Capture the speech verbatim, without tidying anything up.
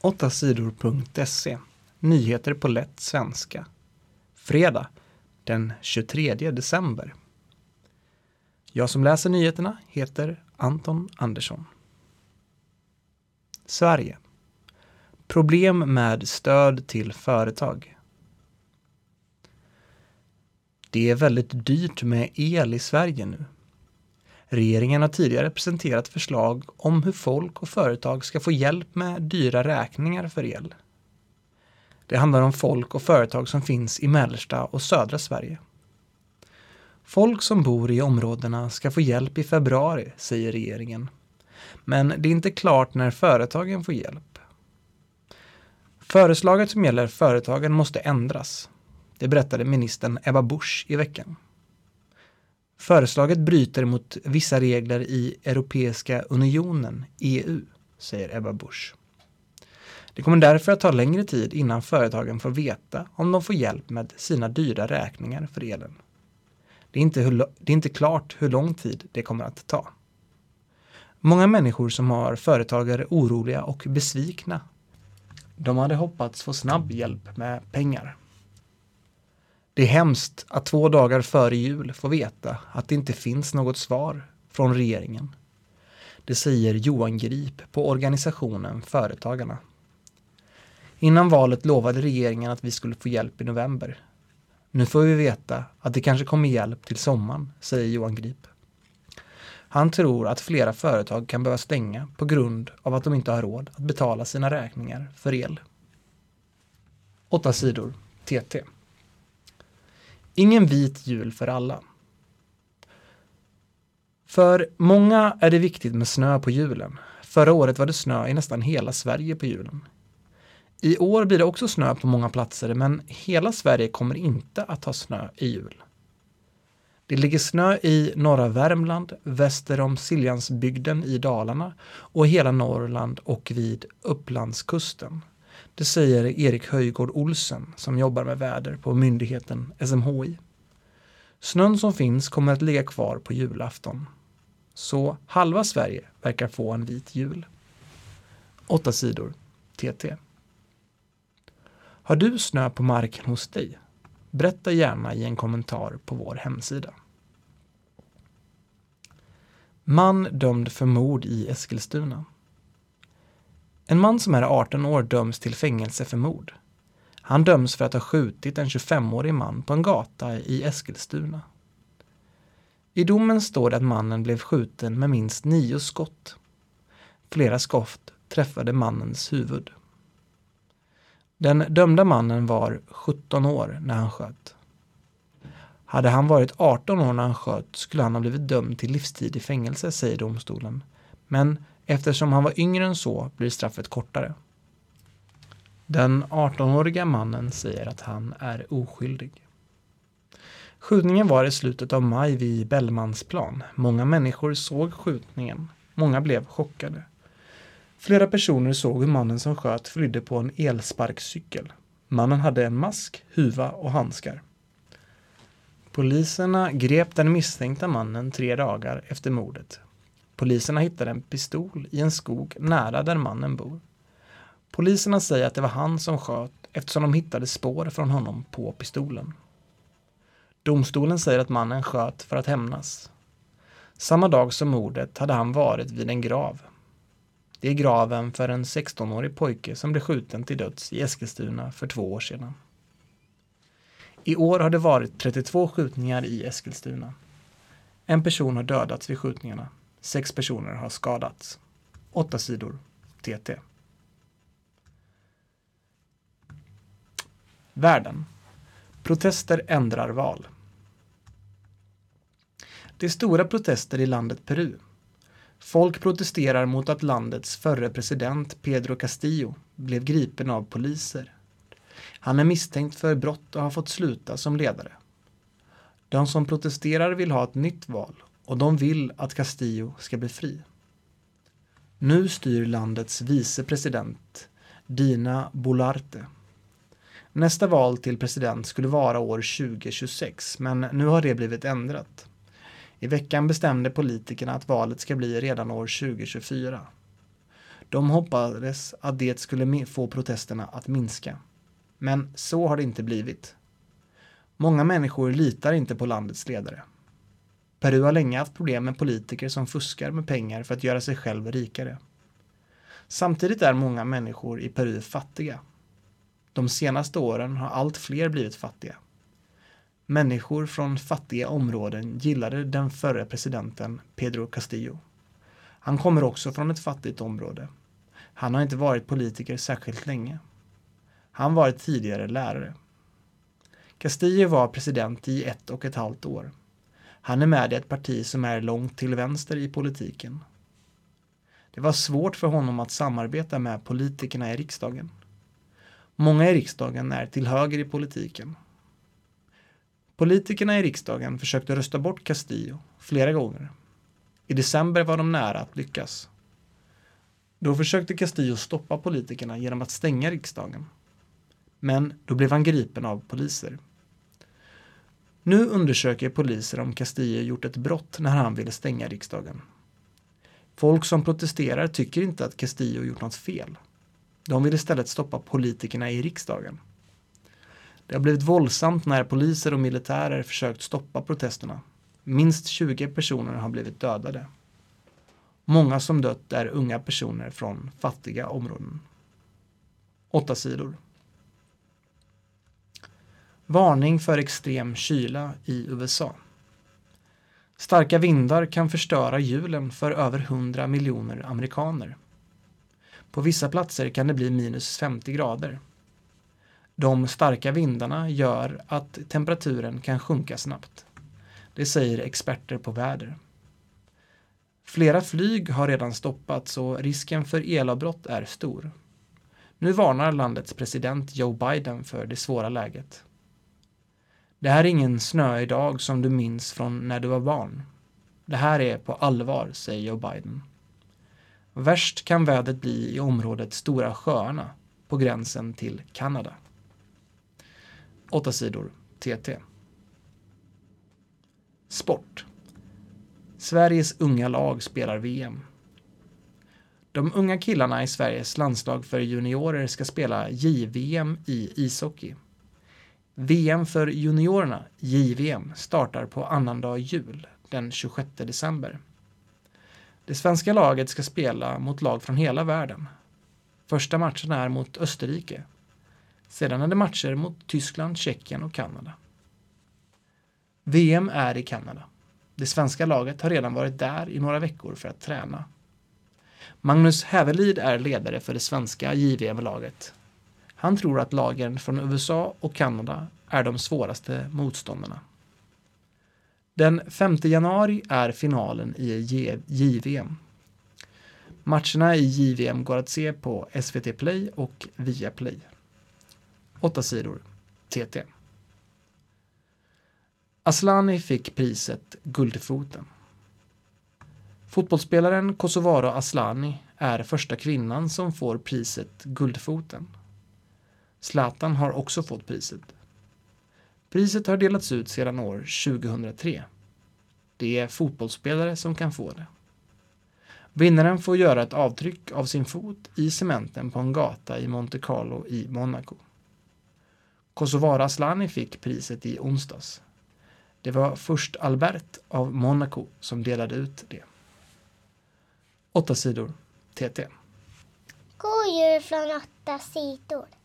åtta sidor punkt se. Nyheter på lätt svenska. Fredag den tjugotredje december. Jag som läser nyheterna heter Anton Andersson. Sverige. Problem med stöd till företag. Det är väldigt dyrt med el i Sverige nu. Regeringen har tidigare presenterat förslag om hur folk och företag ska få hjälp med dyra räkningar för el. Det handlar om folk och företag som finns i mellersta och södra Sverige. Folk som bor i områdena ska få hjälp i februari, säger regeringen. Men det är inte klart när företagen får hjälp. Förslaget som gäller företagen måste ändras. Det berättade ministern Ebba Busch i veckan. Förslaget bryter mot vissa regler i Europeiska unionen, E U, säger Ebba Busch. Det kommer därför att ta längre tid innan företagen får veta om de får hjälp med sina dyra räkningar för elen. Det är inte, hur, det är inte klart hur lång tid det kommer att ta. Många människor som har företag är oroliga och besvikna. De hade hoppats få snabb hjälp med pengar. Det är hemskt att två dagar före jul få veta att det inte finns något svar från regeringen. Det säger Johan Grip på organisationen Företagarna. Innan valet lovade regeringen att vi skulle få hjälp i november. Nu får vi veta att det kanske kommer hjälp till sommaren, säger Johan Grip. Han tror att flera företag kan behöva stänga på grund av att de inte har råd att betala sina räkningar för el. Åtta sidor T T. Ingen vit jul för alla. För många är det viktigt med snö på julen. Förra året var det snö i nästan hela Sverige på julen. I år blir det också snö på många platser, men hela Sverige kommer inte att ha snö i jul. Det ligger snö i norra Värmland, väster om Siljansbygden i Dalarna och hela Norrland och vid Upplandskusten. Det säger Erik Höjgård Olsen som jobbar med väder på myndigheten S M H I. Snön som finns kommer att ligga kvar på julafton. Så halva Sverige verkar få en vit jul. Åtta sidor T T. Har du snö på marken hos dig? Berätta gärna i en kommentar på vår hemsida. Man dömd för mord i Eskilstuna. En man som är arton år döms till fängelse för mord. Han döms för att ha skjutit en tjugofemårig man på en gata i Eskilstuna. I domen står det att mannen blev skjuten med minst nio skott. Flera skott träffade mannens huvud. Den dömda mannen var sjutton år när han sköt. Hade han varit arton år när han sköt skulle han ha blivit dömd till livstid i fängelse, säger domstolen. Men eftersom han var yngre än så blir straffet kortare. Den arton-åriga mannen säger att han är oskyldig. Skjutningen var i slutet av maj vid Bellmansplan. Många människor såg skjutningen. Många blev chockade. Flera personer såg hur mannen som sköt flydde på en elsparkcykel. Mannen hade en mask, huva och handskar. Poliserna grep den misstänkta mannen tre dagar efter mordet. Poliserna hittade en pistol i en skog nära där mannen bor. Poliserna säger att det var han som sköt eftersom de hittade spår från honom på pistolen. Domstolen säger att mannen sköt för att hämnas. Samma dag som mordet hade han varit vid en grav. Det är graven för en sexton-årig pojke som blev skjuten till döds i Eskilstuna för två år sedan. I år har det varit trettiotvå skjutningar i Eskilstuna. En person har dödats vid skjutningarna. Sex personer har skadats. Åtta sidor T T. Världen. Protester ändrar val. Det är stora protester i landet Peru. Folk protesterar mot att landets förre president Pedro Castillo blev gripen av poliser. Han är misstänkt för brott och har fått sluta som ledare. De som protesterar vill ha ett nytt val och de vill att Castillo ska bli fri. Nu styr landets vicepresident Dina Boluarte. Nästa val till president skulle vara år tjugo tjugosex, men nu har det blivit ändrat. I veckan bestämde politikerna att valet ska bli redan år tjugo tjugofyra. De hoppades att det skulle få protesterna att minska. Men så har det inte blivit. Många människor litar inte på landets ledare. Peru har länge haft problem med politiker som fuskar med pengar för att göra sig själv rikare. Samtidigt är många människor i Peru fattiga. De senaste åren har allt fler blivit fattiga. Människor från fattiga områden gillade den förre presidenten Pedro Castillo. Han kommer också från ett fattigt område. Han har inte varit politiker särskilt länge. Han var tidigare lärare. Castillo var president i ett och ett halvt år. Han är med i ett parti som är långt till vänster i politiken. Det var svårt för honom att samarbeta med politikerna i riksdagen. Många i riksdagen är till höger i politiken. Politikerna i riksdagen försökte rösta bort Castillo flera gånger. I december var de nära att lyckas. Då försökte Castillo stoppa politikerna genom att stänga riksdagen. Men då blev han gripen av poliser. Nu undersöker poliser om Castillo gjort ett brott när han ville stänga riksdagen. Folk som protesterar tycker inte att Castillo gjort något fel. De vill istället stoppa politikerna i riksdagen. Det har blivit våldsamt när poliser och militärer försökt stoppa protesterna. Minst tjugo personer har blivit dödade. Många som dött är unga personer från fattiga områden. Åtta sidor. Varning för extrem kyla i U S A. Starka vindar kan förstöra julen för över hundra miljoner amerikaner. På vissa platser kan det bli minus femtio grader. De starka vindarna gör att temperaturen kan sjunka snabbt. Det säger experter på väder. Flera flyg har redan stoppats och risken för elavbrott är stor. Nu varnar landets president Joe Biden för det svåra läget. Det här är ingen snöig dag som du minns från när du var barn. Det här är på allvar, säger Joe Biden. Värst kan vädret bli i området Stora sjöarna på gränsen till Kanada. Åtta sidor T T. Sport. Sveriges unga lag spelar V M. De unga killarna i Sveriges landslag för juniorer ska spela J V M i ishockey. V M för juniorerna, J V M, startar på annandag jul, den tjugosjätte december. Det svenska laget ska spela mot lag från hela världen. Första matchen är mot Österrike. Sedan är det matcher mot Tyskland, Tjeckien och Kanada. V M är i Kanada. Det svenska laget har redan varit där i några veckor för att träna. Magnus Hävelid är ledare för det svenska J V M-laget. Han tror att lagen från U S A och Kanada är de svåraste motståndarna. Den femte januari är finalen i J V M. Matcherna i J V M går att se på S V T Play och Viaplay. Åtta sidor T T. Asllani fick priset Guldfoten. Fotbollsspelaren Kosovare Asllani är första kvinnan som får priset Guldfoten. Zlatan har också fått priset. Priset har delats ut sedan år tjugohundratre. Det är fotbollsspelare som kan få det. Vinnaren får göra ett avtryck av sin fot i cementen på en gata i Monte Carlo i Monaco. Kosovare Asllani fick priset i onsdags. Det var först Albert av Monaco som delade ut det. Åtta sidor T T. God jul från åtta sidor.